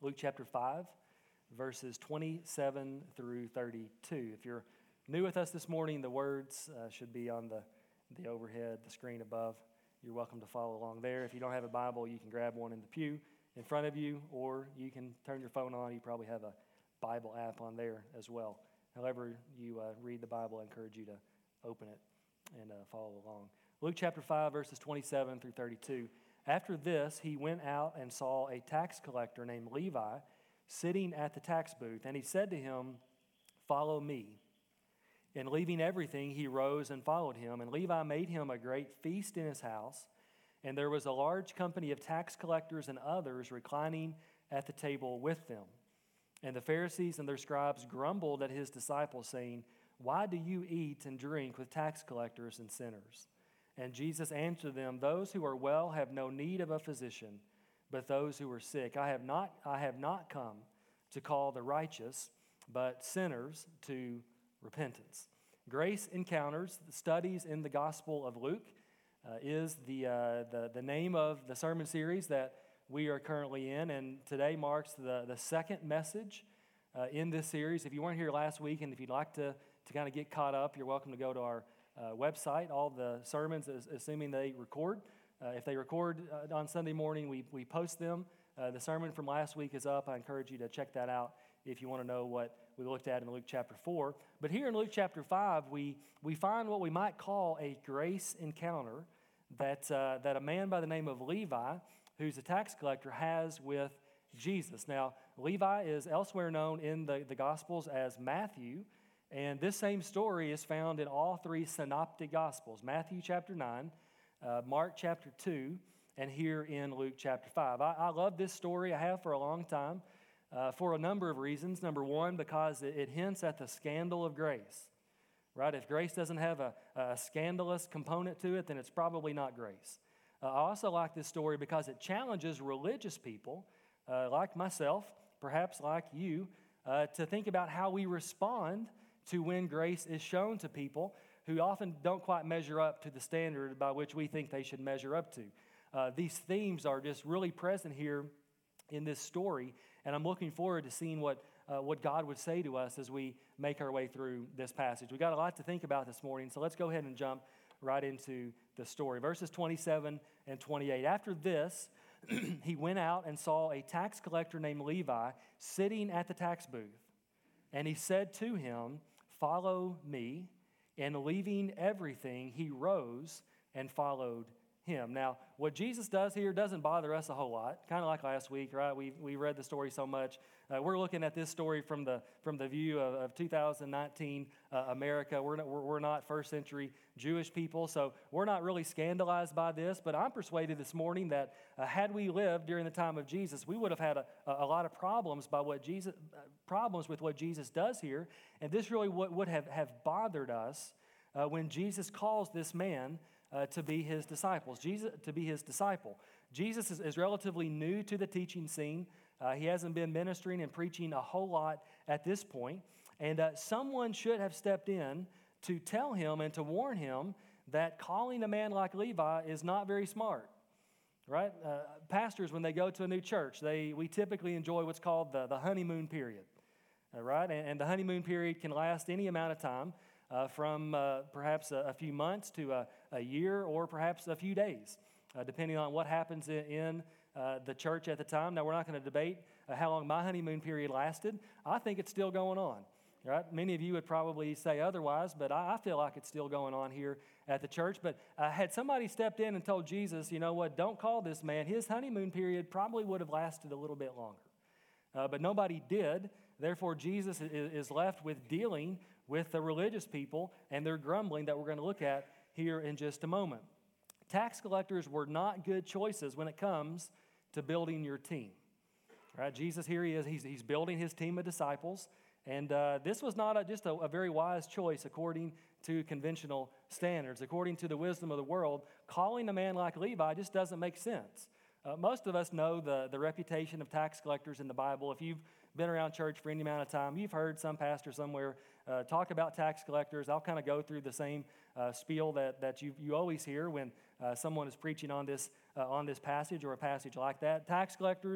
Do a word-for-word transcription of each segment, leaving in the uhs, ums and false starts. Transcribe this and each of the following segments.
Luke chapter five, verses twenty-seven through thirty-two. If you're new with us this morning, the words uh, should be on the, the overhead, the screen above. You're welcome to follow along there. If you don't have a Bible, you can grab one in the pew in front of you, or you can turn your phone on. You probably have a Bible app on there as well. However you uh, read the Bible, I encourage you to open it and uh, follow along. Luke chapter five, verses twenty-seven through thirty-two. After this, he went out and saw a tax collector named Levi sitting at the tax booth, and he said to him, "Follow me." And leaving everything, he rose and followed him. And Levi made him a great feast in his house, and there was a large company of tax collectors and others reclining at the table with them. And the Pharisees and their scribes grumbled at his disciples, saying, "Why do you eat and drink with tax collectors and sinners?" And Jesus answered them, "Those who are well have no need of a physician, but those who are sick. I have not, I have not come to call the righteous, but sinners to repentance." Grace Encounters, the studies in the Gospel of Luke, uh, is the, uh, the, the name of the sermon series that we are currently in, and today marks the, the second message uh, in this series. If you weren't here last week, and if you'd like to, to kind of get caught up, you're welcome to go to our uh, website. All the sermons, assuming they record. Uh, if they record uh, on Sunday morning, we, we post them. Uh, the sermon from last week is up. I encourage you to check that out if you want to know what we looked at in Luke chapter four. But here in Luke chapter five, we, we find what we might call a grace encounter that, uh, that a man by the name of Levi, who's a tax collector, has with Jesus. Now, Levi is elsewhere known in the, the Gospels as Matthew, and this same story is found in all three synoptic Gospels, Matthew chapter nine, uh, Mark chapter two, and here in Luke chapter five. I, I love this story. I have for a long time uh, for a number of reasons. Number one, because it, it hints at the scandal of grace, right? If grace doesn't have a, a scandalous component to it, then it's probably not grace. Uh, I also like this story because it challenges religious people uh, like myself, perhaps like you, uh, to think about how we respond to when grace is shown to people who often don't quite measure up to the standard by which we think they should measure up to. Uh, these themes are just really present here in this story, and I'm looking forward to seeing what uh, what God would say to us as we make our way through this passage. We've got a lot to think about this morning, so let's go ahead and jump right into the story. Verses twenty-seven and twenty-eight. After this, he went out and saw a tax collector named Levi sitting at the tax booth. And he said to him, "Follow me." And leaving everything, he rose and followed him. Now, what Jesus does here doesn't bother us a whole lot. Kind of like last week, right? We we read the story so much. Uh, we're looking at this story from the from the view of, of two thousand nineteen uh, America. We're not, we're, we're not first century Jewish people, so we're not really scandalized by this. But I'm persuaded this morning that uh, had we lived during the time of Jesus, we would have had a, a lot of problems by what Jesus uh, problems with what Jesus does here, and this really would, would have have bothered us uh, when Jesus calls this man Uh, to be his disciples, Jesus to be his disciple. Jesus is, is relatively new to the teaching scene. Uh, he hasn't been ministering and preaching a whole lot at this point, and uh, someone should have stepped in to tell him and to warn him that calling a man like Levi is not very smart. Right? Uh, pastors, when they go to a new church, they we typically enjoy what's called the, the honeymoon period. Uh, right? And, and the honeymoon period can last any amount of time. Uh, from uh, perhaps a, a few months to a, a year or perhaps a few days, uh, depending on what happens in, in uh, the church at the time. Now, we're not going to debate uh, how long my honeymoon period lasted. I think it's still going on. Right? Many of you would probably say otherwise, but I, I feel like it's still going on here at the church. But uh, had somebody stepped in and told Jesus, you know what, don't call this man, his honeymoon period probably would have lasted a little bit longer. Uh, but nobody did. Therefore, Jesus is left with dealing with the religious people and their grumbling that we're going to look at here in just a moment. Tax collectors were not good choices when it comes to building your team. Right? Jesus, here he is. He's, he's building his team of disciples. And uh, this was not a, just a, a very wise choice according to conventional standards. According to the wisdom of the world, calling a man like Levi just doesn't make sense. Uh, most of us know the, the reputation of tax collectors in the Bible. If you've been around church for any amount of time, you've heard some pastor somewhere uh, talk about tax collectors. I'll kind of go through the same uh, spiel that, that you you always hear when uh, someone is preaching on this uh, on this passage or a passage like that. Tax collectors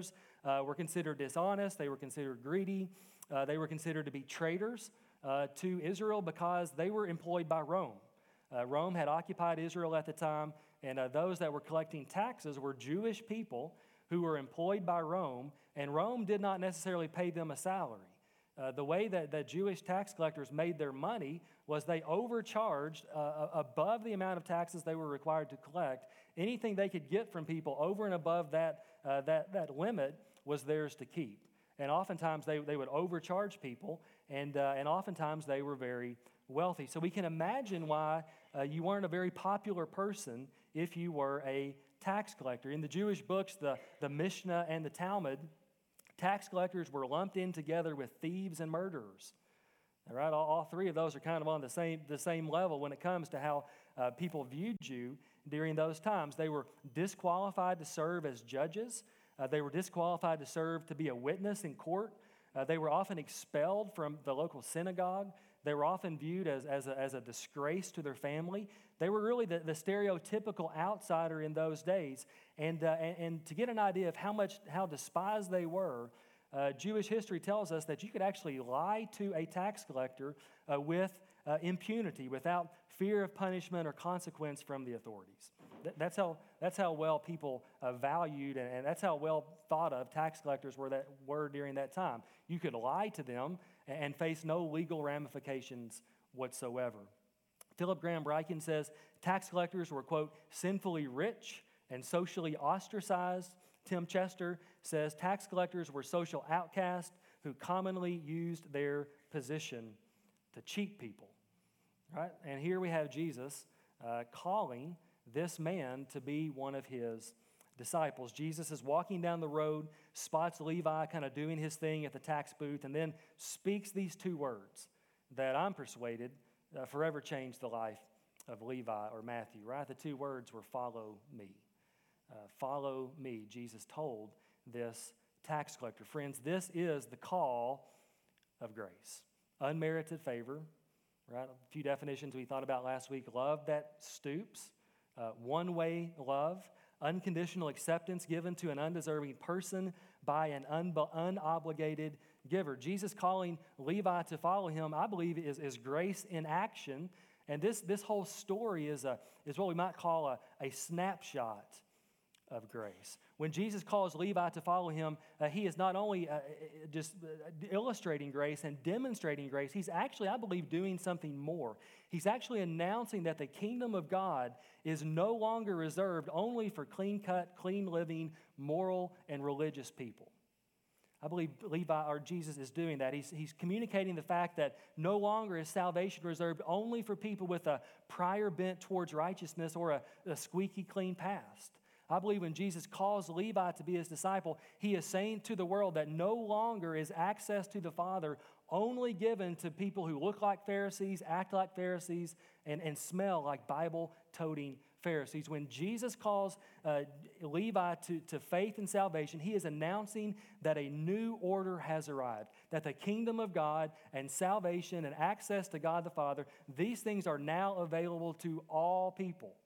uh, were considered dishonest. They were considered greedy. Uh, they were considered to be traitors uh, to Israel because they were employed by Rome. Uh, Rome had occupied Israel at the time, and uh, those that were collecting taxes were Jewish people who were employed by Rome, and Rome did not necessarily pay them a salary. Uh, the way that, that Jewish tax collectors made their money was they overcharged uh, above the amount of taxes they were required to collect. Anything they could get from people over and above that, uh, that, that limit was theirs to keep. And oftentimes they, they would overcharge people, and, uh, and oftentimes they were very wealthy. So we can imagine why uh, you weren't a very popular person if you were a tax collector. In the Jewish books, the, the Mishnah and the Talmud, tax collectors were lumped in together with thieves and murderers. All right, all, all three of those are kind of on the same, the same level when it comes to how uh, people viewed you during those times. They were disqualified to serve as judges. Uh, they were disqualified to serve to be a witness in court. Uh, they were often expelled from the local synagogue. They were often viewed as, as, a, as a disgrace to their family. They were really the, the stereotypical outsider in those days. And, uh, and, and to get an idea of how much, how despised they were, uh, Jewish history tells us that you could actually lie to a tax collector uh, with uh, impunity, without fear of punishment or consequence from the authorities. Th- that's how that's how well people uh, valued, and, and that's how well thought of tax collectors were that were during that time. You could lie to them and, and face no legal ramifications whatsoever. Philip Graham Ryken says tax collectors were, quote, sinfully rich and socially ostracized. Tim Chester says tax collectors were social outcasts who commonly used their position to cheat people. Right? And here we have Jesus uh, calling this man to be one of his disciples. Jesus is walking down the road, spots Levi kind of doing his thing at the tax booth, and then speaks these two words that I'm persuaded uh, forever changed the life of Levi or Matthew. Right? The two words were follow me. Uh, follow me, Jesus told this tax collector. Friends, this is the call of grace. Unmerited favor. Right? A few definitions we thought about last week. Love that stoops, uh, one-way love, unconditional acceptance given to an undeserving person by an un- unobligated giver. Jesus calling Levi to follow him, I believe, is, is grace in action. And this, this whole story is, a, is what we might call a, a snapshot of grace. When Jesus calls Levi to follow him, uh, he is not only uh, just uh, illustrating grace and demonstrating grace, he's actually, I believe, doing something more. He's actually announcing that the kingdom of God is no longer reserved only for clean-cut, clean-living, moral, and religious people. I believe Levi, or Jesus, is doing that. He's, he's communicating the fact that no longer is salvation reserved only for people with a prior bent towards righteousness or a, a squeaky clean past. I believe when Jesus calls Levi to be his disciple, he is saying to the world that no longer is access to the Father only given to people who look like Pharisees, act like Pharisees, and, and smell like Bible-toting Pharisees. When Jesus calls uh, Levi to, to faith and salvation, he is announcing that a new order has arrived, that the kingdom of God and salvation and access to God the Father, these things are now available to all people.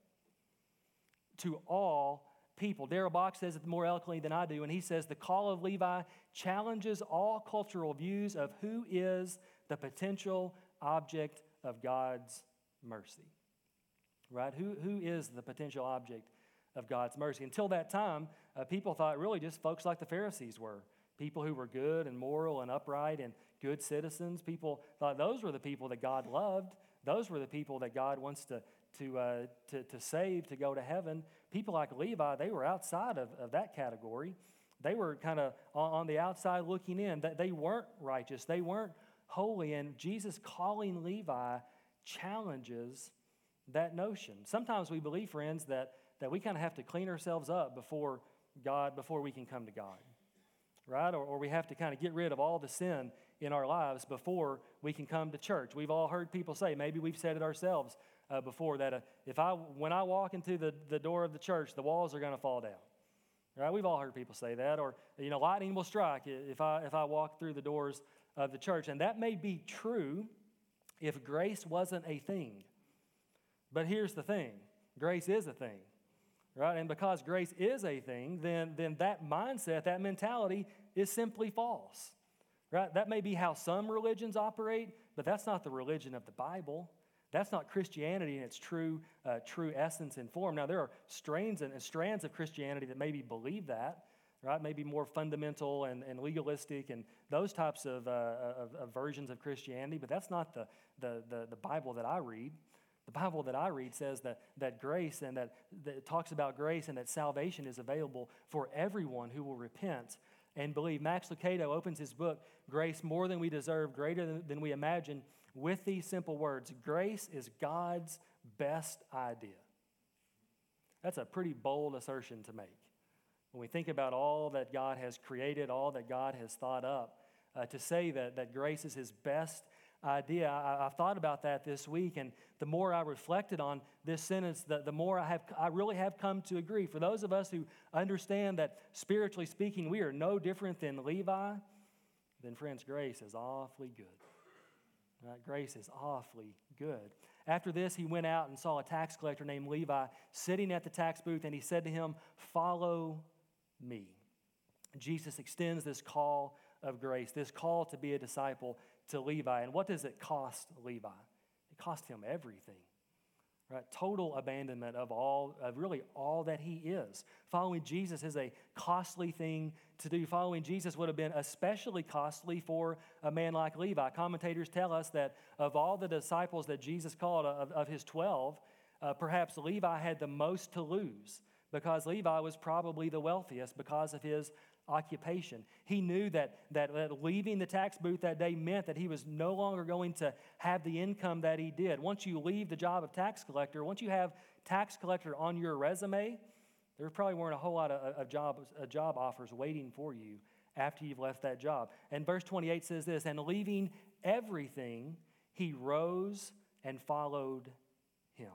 To all people. Darrell Bock says it more eloquently than I do, and he says the call of Levi challenges all cultural views of who is the potential object of God's mercy. Right? Who, who is the potential object of God's mercy? Until that time, uh, people thought really just folks like the Pharisees were. People who were good and moral and upright and good citizens. People thought those were the people that God loved. Those were the people that God wants to To, uh, to, to save, to go to heaven. People like Levi, they were outside of, of that category. They were kind of on, on the outside looking in. That they weren't righteous. They weren't holy. And Jesus calling Levi challenges that notion. Sometimes we believe, friends, that, that we kind of have to clean ourselves up before God, before we can come to God. Right? Or, or we have to kind of get rid of all the sin in our lives before we can come to church. We've all heard people say, maybe we've said it ourselves, Uh, before that, uh, if I when I walk into the, the door of the church, the walls are going to fall down. Right? We've all heard people say that, or you know, lightning will strike if I if I walk through the doors of the church, and that may be true if grace wasn't a thing. But here's the thing: grace is a thing, right? And because grace is a thing, then then that mindset, that mentality is simply false. Right? That may be how some religions operate, but that's not the religion of the Bible. That's not Christianity in its true, uh, true essence and form. Now, there are strains and strands of Christianity that maybe believe that, right? Maybe more fundamental and, and legalistic and those types of, uh, of, of versions of Christianity, but that's not the, the, the, the Bible that I read. The Bible that I read says that, that grace and that, that it talks about grace and that salvation is available for everyone who will repent and believe. Max Lucado opens his book, Grace More Than We Deserve, Greater Than, than We Imagine, with these simple words: grace is God's best idea. That's a pretty bold assertion to make. When we think about all that God has created, all that God has thought up, uh, to say that, that grace is his best idea, I, I've thought about that this week, and the more I reflected on this sentence, the, the more I have I really have come to agree. For those of us who understand that, spiritually speaking, we are no different than Levi, then, friends, grace is awfully good. Right? Grace is awfully good. After this, he went out and saw a tax collector named Levi sitting at the tax booth, and he said to him, "Follow me." Jesus extends this call of grace, this call to be a disciple to Levi. And what does it cost Levi? It cost him everything. Right? Total abandonment of all, of really all that he is. Following Jesus is a costly thing to do. Following Jesus would have been especially costly for a man like Levi. Commentators tell us that of all the disciples that Jesus called, of, of his twelve, uh, perhaps Levi had the most to lose, because Levi was probably the wealthiest because of his occupation. He knew that, that, that leaving the tax booth that day meant that he was no longer going to have the income that he did. Once you leave the job of tax collector, once you have tax collector on your resume, there probably weren't a whole lot of, of job, uh, job offers waiting for you after you've left that job. And verse twenty-eight says this: "And leaving everything, he rose and followed him."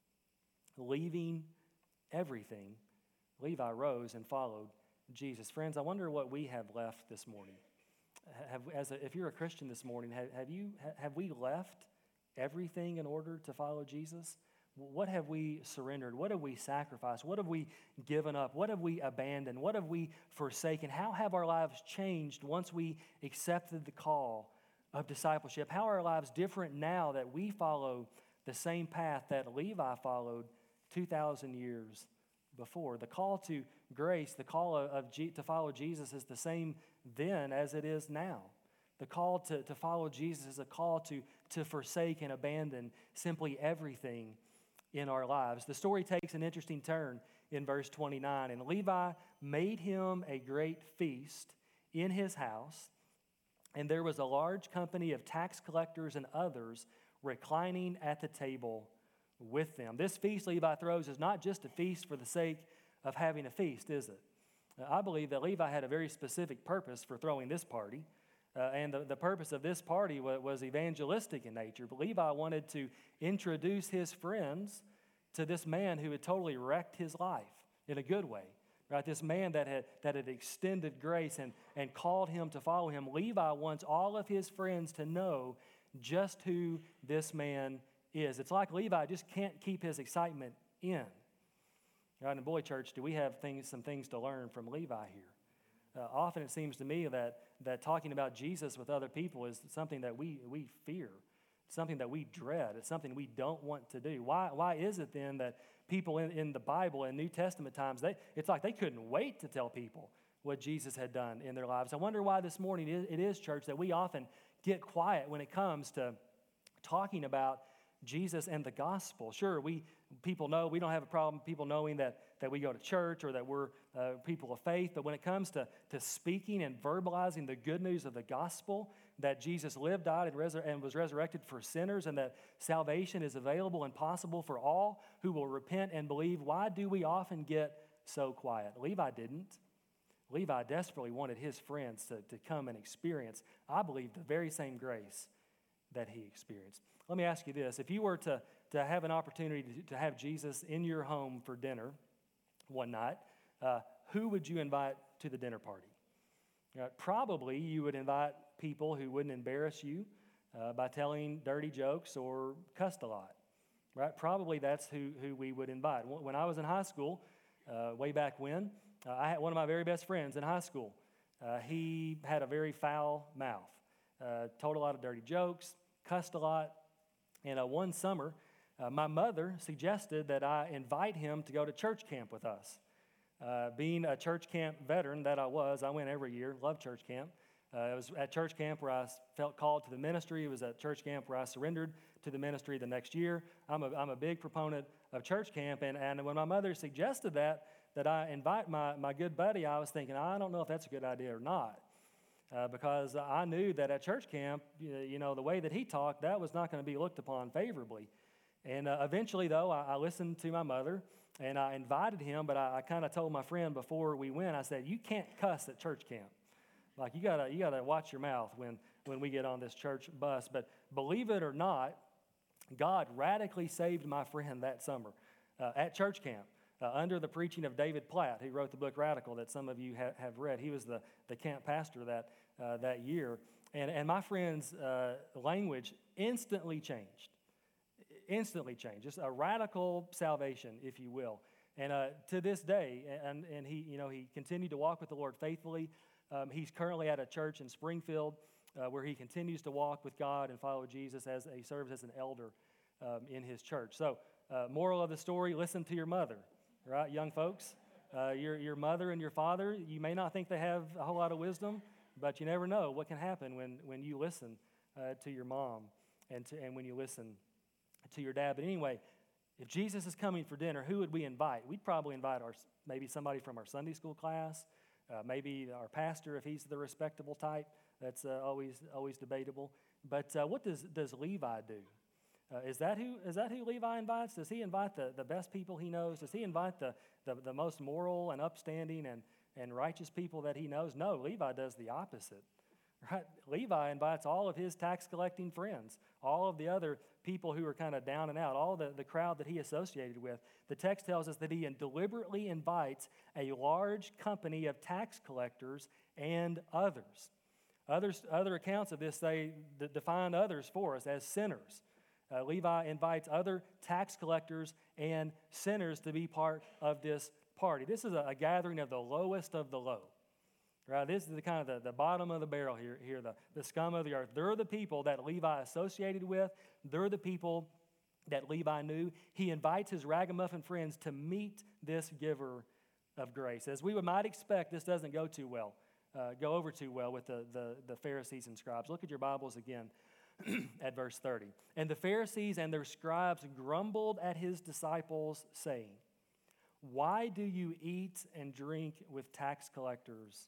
Leaving everything, Levi rose and followed Jesus. Friends, I wonder what we have left this morning. Have, as a, if you're a Christian this morning, have, have you have we left everything in order to follow Jesus? What have we surrendered? What have we sacrificed? What have we given up? What have we abandoned? What have we forsaken? How have our lives changed once we accepted the call of discipleship? How are our lives different now that we follow the same path that Levi followed two thousand years before? The call to grace, the call of, of G, to follow Jesus is the same then as it is now. The call to, to follow Jesus is a call to, to forsake and abandon simply everything in our lives. The story takes an interesting turn in verse twenty-nine. "And Levi made him a great feast in his house, and there was a large company of tax collectors and others reclining at the table with them." This feast Levi throws is not just a feast for the sake of having a feast, is it? I believe that Levi had a very specific purpose for throwing this party. Uh, and the, the purpose of this party was, was evangelistic in nature. But Levi wanted to introduce his friends to this man who had totally wrecked his life in a good way. Right? This man that had, that had extended grace and, and called him to follow him. Levi wants all of his friends to know just who this man is. It's like Levi just can't keep his excitement in. Right? In Boy Church, do we have things, some things to learn from Levi here? Uh, often it seems to me that, that talking about Jesus with other people is something that we, we fear, something that we dread. It's something we don't want to do. Why, why is it then that people in, in the Bible in New Testament times, they, it's like they couldn't wait to tell people what Jesus had done in their lives? I wonder why this morning it, it is, church, that we often get quiet when it comes to talking about Jesus and the gospel. Sure, we people know, we don't have a problem people knowing that, that we go to church or that we're uh, people of faith, but when it comes to, to speaking and verbalizing the good news of the gospel, that Jesus lived, died, and, resur- and was resurrected for sinners, and that salvation is available and possible for all who will repent and believe, why do we often get so quiet? Levi didn't. Levi desperately wanted his friends to, to come and experience, I believe, the very same grace that he experienced. Let me ask you this. If you were to, to have an opportunity to, to have Jesus in your home for dinner one night, uh, who would you invite to the dinner party? Uh, probably you would invite people who wouldn't embarrass you uh, by telling dirty jokes or cussed a lot. Right? Probably that's who, who we would invite. When I was in high school, uh, way back when, uh, I had one of my very best friends in high school. Uh, he had a very foul mouth, uh, told a lot of dirty jokes, cussed a lot. And uh, one summer, uh, my mother suggested that I invite him to go to church camp with us. Uh, being a church camp veteran that I was, I went every year, loved church camp. Uh, it was at church camp where I felt called to the ministry. It was at church camp where I surrendered to the ministry the next year. I'm a, I'm a big proponent of church camp, and, and when my mother suggested that, that I invite my, my good buddy, I was thinking, I don't know if that's a good idea or not, uh, because I knew that at church camp, you know, the way that he talked, that was not going to be looked upon favorably. And uh, eventually, though, I, I listened to my mother, and I invited him, but I, I kind of told my friend before we went, I said, you can't cuss at church camp. Like, you gotta you gotta watch your mouth when, when we get on this church bus. But believe it or not, God radically saved my friend that summer uh, at church camp uh, under the preaching of David Platt, who wrote the book Radical that some of you ha- have read. He was the, the camp pastor that uh, that year. And, and my friend's uh, language instantly changed. Instantly changed. Just a radical salvation, if you will. And uh, to this day, and, and he, you know, he continued to walk with the Lord faithfully. Um, he's currently at a church in Springfield uh, where he continues to walk with God and follow Jesus as he serves as an elder um, in his church. So, uh, moral of the story, listen to your mother, right, young folks? Uh, your, your mother and your father, you may not think they have a whole lot of wisdom, but you never know what can happen when, when you listen uh, to your mom and, to, and when you listen to your dad. But anyway, if Jesus is coming for dinner, who would we invite? We'd probably invite our maybe somebody from our Sunday school class, uh, maybe our pastor if he's the respectable type. That's uh, always always debatable. But uh, what does does Levi do? Uh, is that who is that who Levi invites? Does he invite the, the best people he knows? Does he invite the, the, the most moral and upstanding and, and righteous people that he knows? No, Levi does the opposite. Right? Levi invites all of his tax-collecting friends, all of the other people who are kind of down and out, all the, the crowd that he associated with. The text tells us that he deliberately invites a large company of tax collectors and others. Others other accounts of this, they define others for us as sinners. Uh, Levi invites other tax collectors and sinners to be part of this party. This is a, a gathering of the lowest of the low. Right, this is the kind of the, the bottom of the barrel here, here the, the scum of the earth. They're the people that Levi associated with. They're the people that Levi knew. He invites his ragamuffin friends to meet this giver of grace. As we might expect, this doesn't go too well, uh, go over too well with the, the, the Pharisees and scribes. Look at your Bibles again at verse thirty. And the Pharisees and their scribes grumbled at his disciples, saying, "Why do you eat and drink with tax collectors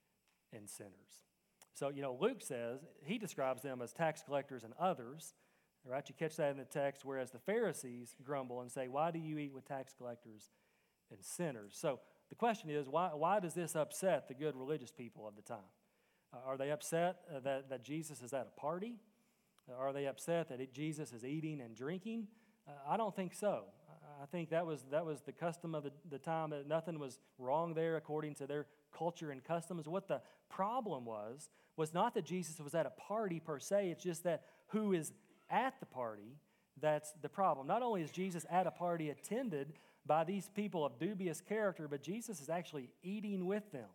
and sinners?" So, you know, Luke says, he describes them as tax collectors and others, right? You catch that in the text, whereas the Pharisees grumble and say, "Why do you eat with tax collectors and sinners?" So the question is, why, why does this upset the good religious people of the time? Uh, are they upset uh, that, that Jesus is at a party? Uh, are they upset that it, Jesus is eating and drinking? Uh, I don't think so. I think that was that was the custom of the, the time. That nothing was wrong there according to their culture and customs. What the problem was, was not that Jesus was at a party per se. It's just that who is at the party, that's the problem. Not only is Jesus at a party attended by these people of dubious character, but Jesus is actually eating with them.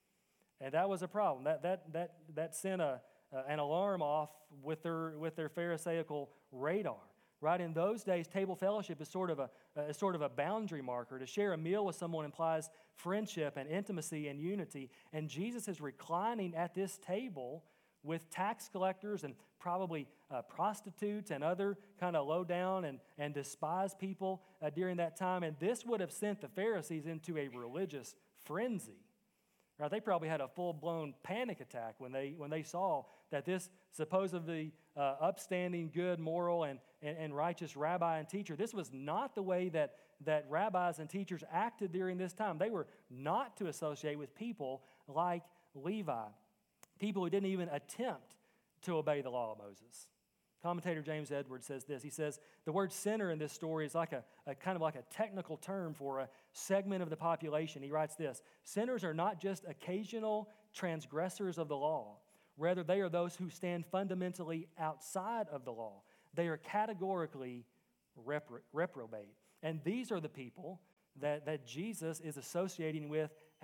And that was a problem. That that that that sent a, uh, an alarm off with their with their Pharisaical radar. Right, in those days, table fellowship is sort of a, a sort of a boundary marker. To share a meal with someone implies friendship and intimacy and unity. And Jesus is reclining at this table with tax collectors and probably uh, prostitutes and other kind of low down and, and despised people uh, during that time. And this would have sent the Pharisees into a religious frenzy. Right, they probably had a full-blown panic attack when they when they saw that this supposedly uh, upstanding, good, moral, and, and, and righteous rabbi and teacher, this was not the way that, that rabbis and teachers acted during this time. They were not to associate with people like Levi, people who didn't even attempt to obey the law of Moses. Commentator James Edwards says this. He says, the word sinner in this story is like a, a kind of like a technical term for a segment of the population. He writes this: sinners are not just occasional transgressors of the law. Rather, they are those who stand fundamentally outside of the law. They are categorically repro- reprobate. And these are the people that, that Jesus is associating with at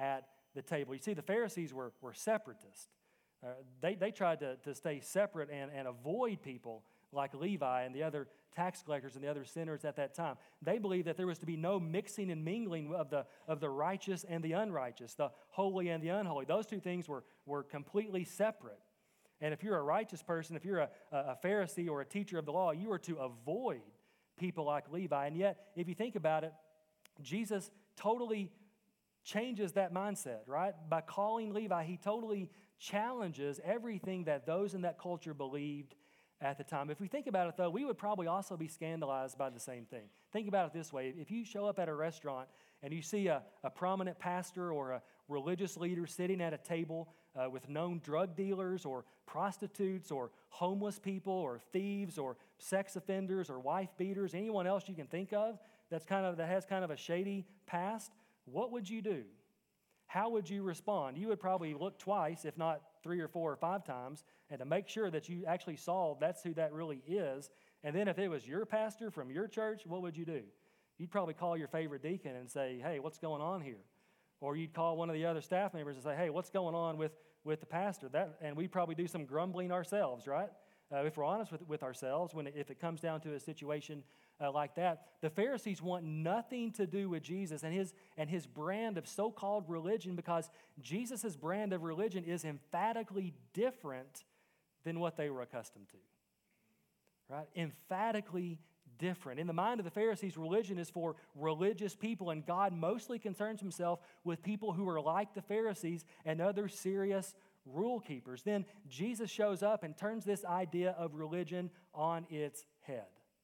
the table. You see, the Pharisees were, were separatists. Uh, they, they tried to, to stay separate and, and avoid people like Levi and the other tax collectors and the other sinners at that time. They believed that there was to be no mixing and mingling of the, of the righteous and the unrighteous, the holy and the unholy. Those two things were, were completely separate. And if you're a righteous person, if you're a, a Pharisee or a teacher of the law, you are to avoid people like Levi. And yet, if you think about it, Jesus totally changes that mindset, right? By calling Levi, he totally challenges everything that those in that culture believed at the time. If we think about it, though, we would probably also be scandalized by the same thing. Think about it this way. If you show up at a restaurant and you see a, a prominent pastor or a religious leader sitting at a table uh, with known drug dealers or prostitutes or homeless people or thieves or sex offenders or wife beaters, anyone else you can think of that's kind of that has kind of a shady past, what would you do? How would you respond? You would probably look twice, if not three or four or five times, and to make sure that you actually saw that's who that really is. And then if it was your pastor from your church, what would you do? You'd probably call your favorite deacon and say, hey, what's going on here? Or you'd call one of the other staff members and say, hey, what's going on with, with the pastor? That, and we'd probably do some grumbling ourselves, right? Uh, if we're honest with, with ourselves, when if it comes down to a situation uh, like that. The Pharisees want nothing to do with Jesus and his, and his brand of so-called religion, because Jesus' brand of religion is emphatically different than what they were accustomed to, right? Emphatically different. In the mind of the Pharisees, religion is for religious people, and God mostly concerns himself with people who are like the Pharisees and other serious rule keepers. Then Jesus shows up and turns this idea of religion on its head.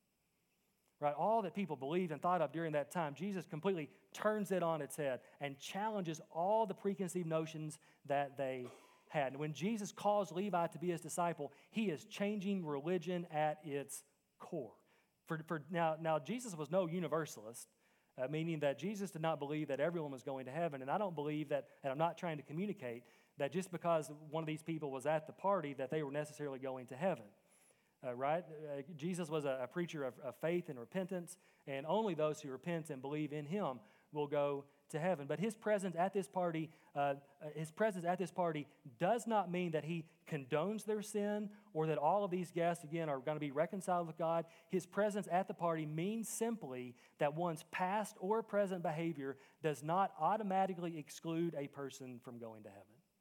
Right? All that people believed and thought of during that time, Jesus completely turns it on its head and challenges all the preconceived notions that they had. And when Jesus calls Levi to be his disciple, he is changing religion at its core. For, for now, now, Jesus was no universalist, uh, meaning that Jesus did not believe that everyone was going to heaven. And I don't believe that, and I'm not trying to communicate, that just because one of these people was at the party that they were necessarily going to heaven. Uh, right? Uh, Jesus was a, a preacher of, of faith and repentance, and only those who repent and believe in him will go to heaven. But his presence at this party, uh, his presence at this party does not mean that he condones their sin or that all of these guests, again, are going to be reconciled with God. His presence at the party means simply that one's past or present behavior does not automatically exclude a person from going to heaven.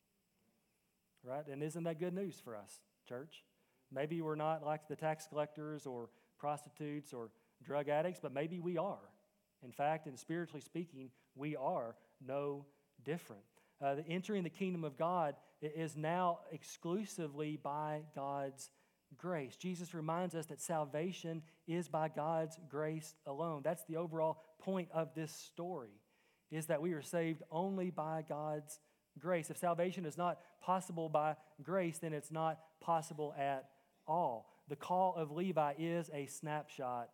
Right? And isn't that good news for us, church? Maybe we're not like the tax collectors or prostitutes or drug addicts, but maybe we are. In fact, and spiritually speaking, we are no different. Uh, the entering the kingdom of God is now exclusively by God's grace. Jesus reminds us that salvation is by God's grace alone. That's the overall point of this story, is that we are saved only by God's grace. If salvation is not possible by grace, then it's not possible at all. The call of Levi is a snapshot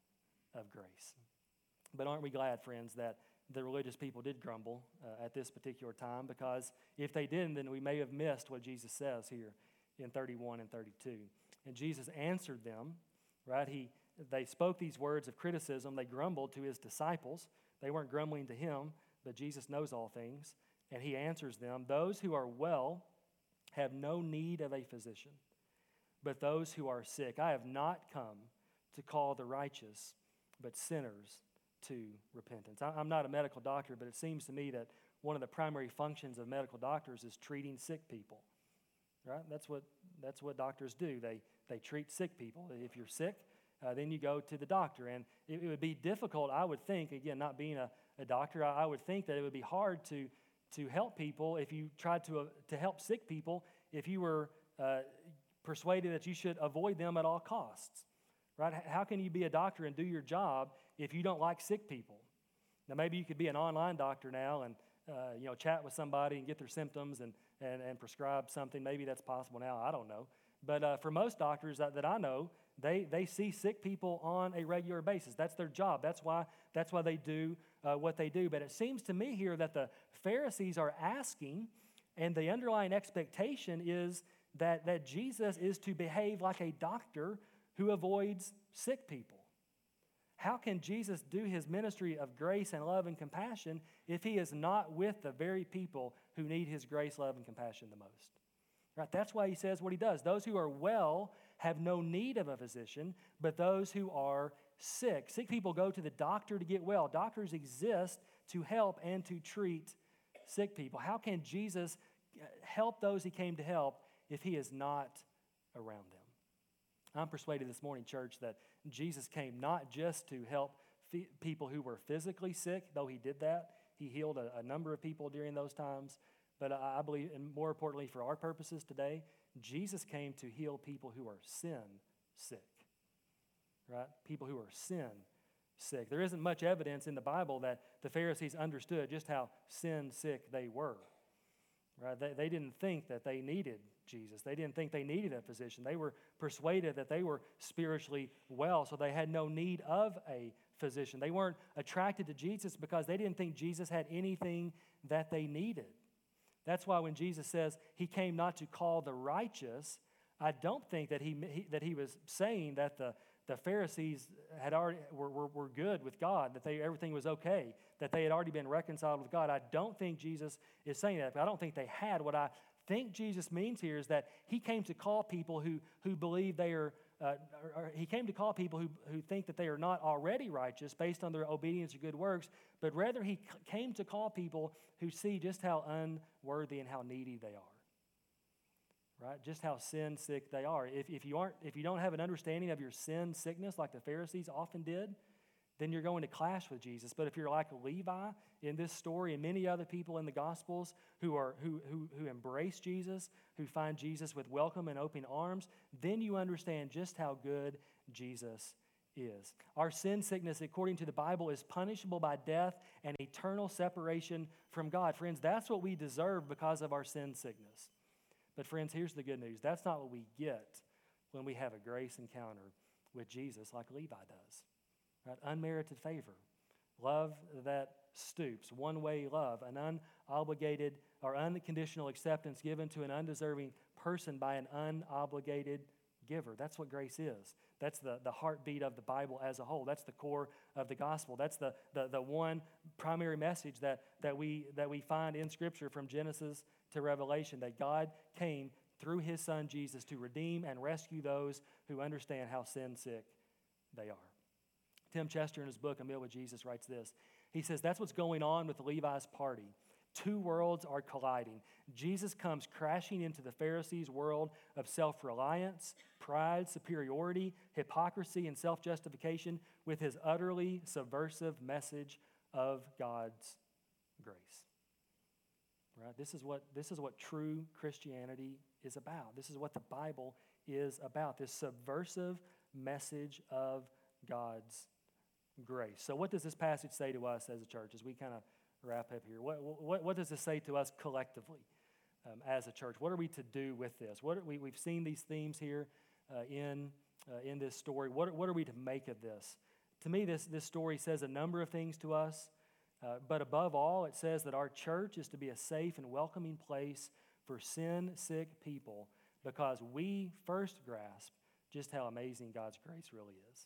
of grace. But aren't we glad, friends, that the religious people did grumble uh, at this particular time? Because if they didn't, then we may have missed what Jesus says here in thirty-one and thirty-two. And Jesus answered them, right? He, they spoke these words of criticism. They grumbled to his disciples. They weren't grumbling to him, but Jesus knows all things. And he answers them, those who are well have no need of a physician, but those who are sick. I have not come to call the righteous, but sinners to repentance. I'm not a medical doctor, but it seems to me that one of the primary functions of medical doctors is treating sick people. Right? That's what that's what doctors do. They they treat sick people. If you're sick, uh, then you go to the doctor. And it, it would be difficult, I would think, again, not being a, a doctor, I, I would think that it would be hard to to help people if you tried to uh, to help sick people if you were uh, persuaded that you should avoid them at all costs. Right? How can you be a doctor and do your job if you don't like sick people? Now, maybe you could be an online doctor now and uh, you know chat with somebody and get their symptoms and, and, and prescribe something. Maybe that's possible now. I don't know. But uh, for most doctors that, that I know, they they see sick people on a regular basis. That's their job. That's why that's why they do uh, what they do. But it seems to me here that the Pharisees are asking, and the underlying expectation is that that Jesus is to behave like a doctor who avoids sick people. how can Jesus do his ministry of grace and love and compassion if he is not with the very people who need his grace, love, and compassion the most? Right? That's why he says what he does. Those who are well have no need of a physician, but those who are sick. Sick people go to the doctor to get well. Doctors exist to help and to treat sick people. How can Jesus help those he came to help if he is not around them? I'm persuaded this morning, church, that Jesus came not just to help f- people who were physically sick, though he did that. He healed a, a number of people during those times. But I, I believe, and more importantly for our purposes today, Jesus came to heal people who are sin sick, right? People who are sin sick. There isn't much evidence in the Bible that the Pharisees understood just how sin sick they were, right? They, they didn't think that they needed Jesus. They didn't think they needed a physician. They were persuaded that they were spiritually well, so they had no need of a physician. They weren't attracted to Jesus because they didn't think Jesus had anything that they needed. That's why when Jesus says he came not to call the righteous, I don't think that he, he that he was saying that the, the Pharisees had already were, were, were good with God, that they everything was okay, that they had already been reconciled with God. I don't think Jesus is saying that. But I don't think they had. What I think Jesus means here is that he came to call people who, who believe they are, uh, or, or he came to call people who, who think that they are not already righteous based on their obedience or good works, but rather he c- came to call people who see just how unworthy and how needy they are. Right? Just how sin sick they are. If, if you aren't, if you don't have an understanding of your sin sickness like the Pharisees often did, then you're going to clash with Jesus. But if you're like Levi in this story and many other people in the Gospels who are who, who, who embrace Jesus, who find Jesus with welcome and open arms, then you understand just how good Jesus is. Our sin sickness, according to the Bible, is punishable by death and eternal separation from God. Friends, that's what we deserve because of our sin sickness. But friends, here's the good news. That's not what we get when we have a grace encounter with Jesus like Levi does. Right? Unmerited favor, love that stoops, one-way love, an unobligated or unconditional acceptance given to an undeserving person by an unobligated giver. That's what grace is. That's the, the heartbeat of the Bible as a whole. That's the core of the gospel. That's the, the, the one primary message that, that, we, that we find in Scripture from Genesis to Revelation, that God came through his Son Jesus to redeem and rescue those who understand how sin sick they are. Tim Chester, in his book, A Meal with Jesus, writes this. He says, that's what's going on with Levi's party. Two worlds are colliding. Jesus comes crashing into the Pharisees' world of self-reliance, pride, superiority, hypocrisy, and self-justification with his utterly subversive message of God's grace. Right? This is what, this is what true Christianity is about. This is what the Bible is about, this subversive message of God's grace. So what does this passage say to us as a church as we kind of wrap up here? What, what, what does this say to us collectively um, as a church? What are we to do with this? What are we, we've seen these themes here uh, in, uh, in this story. What, what are we to make of this? To me, this, this story says a number of things to us, uh, but above all, it says that our church is to be a safe and welcoming place for sin-sick people because we first grasp just how amazing God's grace really is.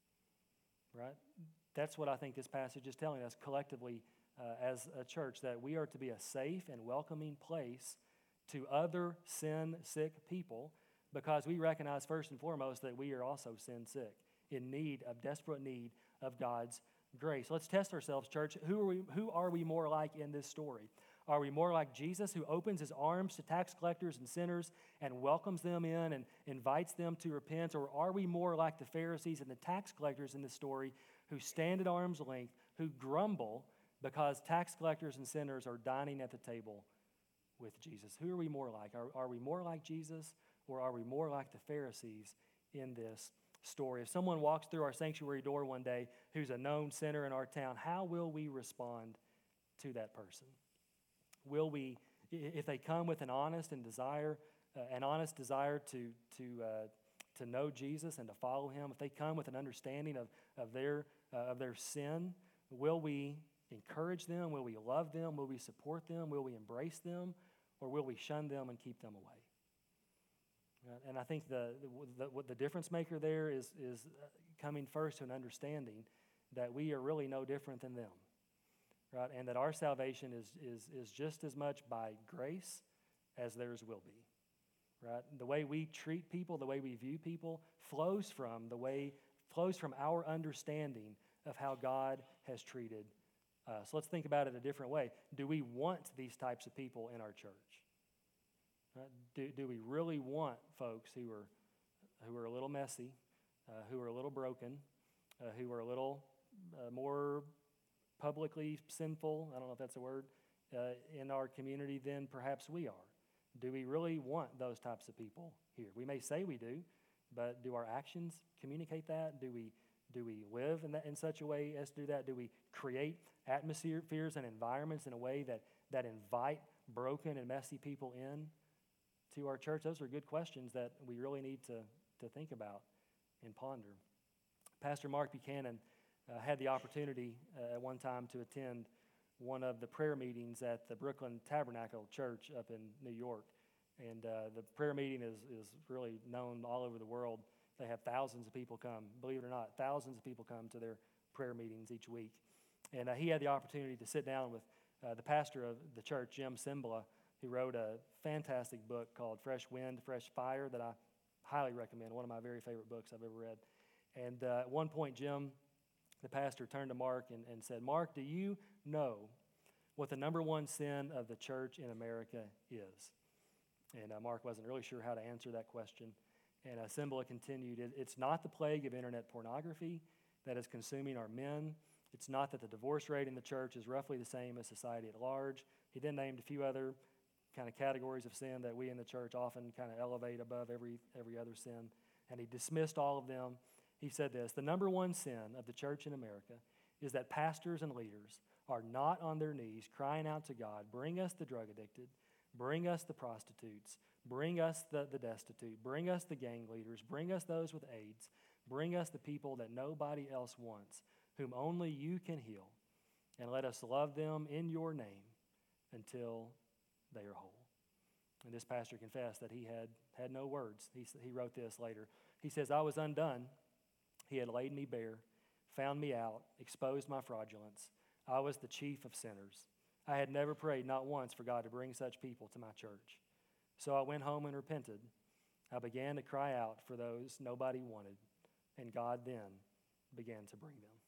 Right? That's what I think this passage is telling us collectively uh, as a church, that we are to be a safe and welcoming place to other sin-sick people because we recognize first and foremost that we are also sin-sick, in need of, desperate need of God's grace. Let's test ourselves, church. Who are we, who are we more like in this story? Are we more like Jesus, who opens his arms to tax collectors and sinners and welcomes them in and invites them to repent? Or are we more like the Pharisees and the tax collectors in this story, who stand at arm's length, who grumble because tax collectors and sinners are dining at the table with Jesus? Who are we more like? Are, are we more like Jesus, or are we more like the Pharisees in this story? If someone walks through our sanctuary door one day who's a known sinner in our town, how will we respond to that person? Will we, if they come with an honest and desire, uh, an honest desire to to uh, to know Jesus and to follow him, if they come with an understanding of of their uh, of their sin, will we encourage them? Will we love them? Will we support them? Will we embrace them, or will we shun them and keep them away? Uh, and I think the the, the, what the difference maker there is is coming first to an understanding that we are really no different than them, right? And that our salvation is, is, is just as much by grace as theirs will be, right? The way we treat people, the way we view people flows from the way, flows from our understanding of how God has treated us. So let's think about it a different way. Do we want these types of people in our church? Right? Do, do we really want folks who are, who are a little messy, uh, who are a little broken, uh, who are a little uh, more publicly sinful, I don't know if that's a word, uh, in our community than perhaps we are? Do we really want those types of people here? We may say we do, but do our actions communicate that? Do we do we live in that in such a way as to do that? Do we create atmospheres and environments in a way that, that invite broken and messy people in to our church? Those are good questions that we really need to, to think about and ponder. Pastor Mark Buchanan uh, had the opportunity uh, at one time to attend one of the prayer meetings at the Brooklyn Tabernacle Church up in New York. And uh, the prayer meeting is, is really known all over the world. They have thousands of people come. Believe it or not, thousands of people come to their prayer meetings each week. And uh, he had the opportunity to sit down with uh, the pastor of the church, Jim Cymbala, who wrote a fantastic book called Fresh Wind, Fresh Fire that I highly recommend, one of my very favorite books I've ever read. And uh, at one point, Jim, the pastor, turned to Mark and, and said, "Mark, do you know what the number one sin of the church in America is?" And uh, Mark wasn't really sure how to answer that question. And uh, Cymbala continued, it, it's not the plague of internet pornography that is consuming our men. It's not that the divorce rate in the church is roughly the same as society at large. He then named a few other kind of categories of sin that we in the church often kind of elevate above every, every other sin. And he dismissed all of them. He said this, the number one sin of the church in America is that pastors and leaders are not on their knees crying out to God, bring us the drug addicted, bring us the prostitutes, bring us the, the destitute, bring us the gang leaders, bring us those with AIDS, bring us the people that nobody else wants, whom only you can heal, and let us love them in your name until they are whole. And this pastor confessed that he had, had no words. He, he wrote this later. He says, I was undone. He had laid me bare, found me out, exposed my fraudulence. I was the chief of sinners. I had never prayed, not once, for God to bring such people to my church. So I went home and repented. I began to cry out for those nobody wanted, and God then began to bring them.